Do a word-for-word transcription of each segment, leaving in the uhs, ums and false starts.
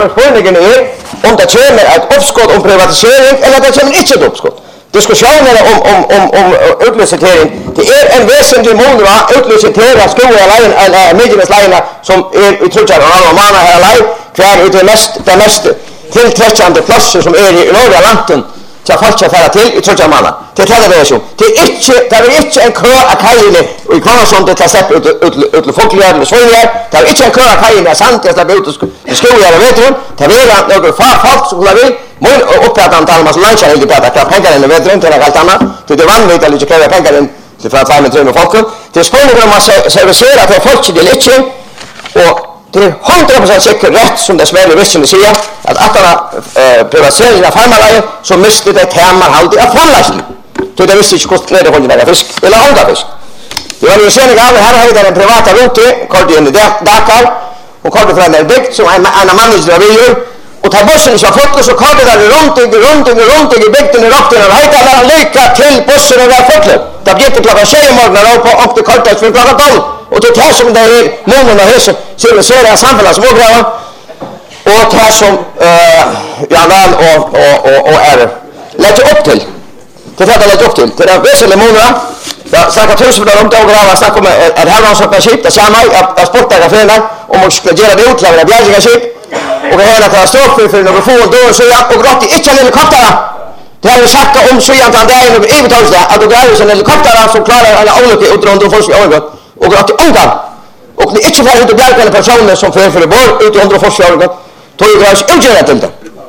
Fornegen är om det kommer ett uppskott om privatisering eller det kommer inte ett uppskott. Diskussionerna om, om, om, om utlicitering, det är en väsentlig mån att utlicitera skolelejen eller medlemslejerna som är i trotjar och alla manna här lej, kvar ut det mest, det mest tillträckande platser som är i norra lanten till folk ska fara till i trotjar manna. Det är det så. Det är inte, det är inte en kö av kajene och i Kvarnason det tar släpp ut ut ut folkliga eller svåriga. Det är inte en kö av kajene sant att släppa ut i skolan vet du. Det är några folk som vill men upprätta antal massa lunch eller det där pengar eller vet inte allt annat. Det är vanligt att kräva pengar till för att få med tre folk. Det är spännande att man servicerar för folk till det och det är hundra procent säkert rätt som det smäller visst säger att att alla privatiseringen av farmarleje så måste det tema halt av farmarleje. Så det visste inte kostar det håller fisk eller andra fisk. Det var ju sen igår här hade den privata rute kallade in det Dakar och kallade från den bygd som en en manager av ju och tar bussen så fort så kallade det runt och runt och runt i bygden och rakt och hejta alla lycka till bussen och där fotlet. Det blir inte klockan tjugo morgonen och på och det kallt för klockan tolv. Och det tar som det är månen och hus så så är samhället som gräva och tar som eh ja väl och och och och är lägg upp till det tar lägg upp till det är väsentligt månader ja snacka tusen där runt och gräva snacka om ett herrans skip det samma att sporta förenar och man ska göra det utlämna bjärgiga skip och det hela katastrof för några få då så jag och grått inte en helikopter. Det har ju sagt om så jag där över övertaget att det är en helikopter som klarar alla olika utrund och folk i ögat och grått i undan. Och det är inte för att bjärga en person som för för bor ut i hundra folk i ögat. Då är det ju inte till det.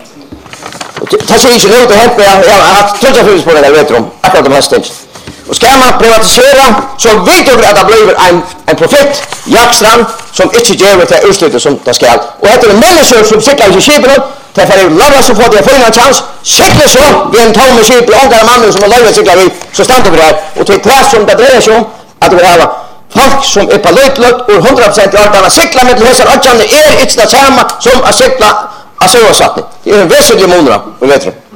Det ser ju ut att hämta jag har haft trötta för på det där vet du om akkurat de här ställs. Och ska man privatisera så vet du att det blir en en profet Jackstrand som inte ger det utslutet som det ska. Och det är människor som cyklar i skeppen det får lova så får det få en chans cykla så vi en tom med skip och andra mannen som har lovat cykla vi så stannar vi där och till klass som det drar sig om att vi har folk som är på lötlöt och hundra procent i allt cykla med hälsan och är inte det samma som att cykla alltså så det är en väsentlig månad vet du.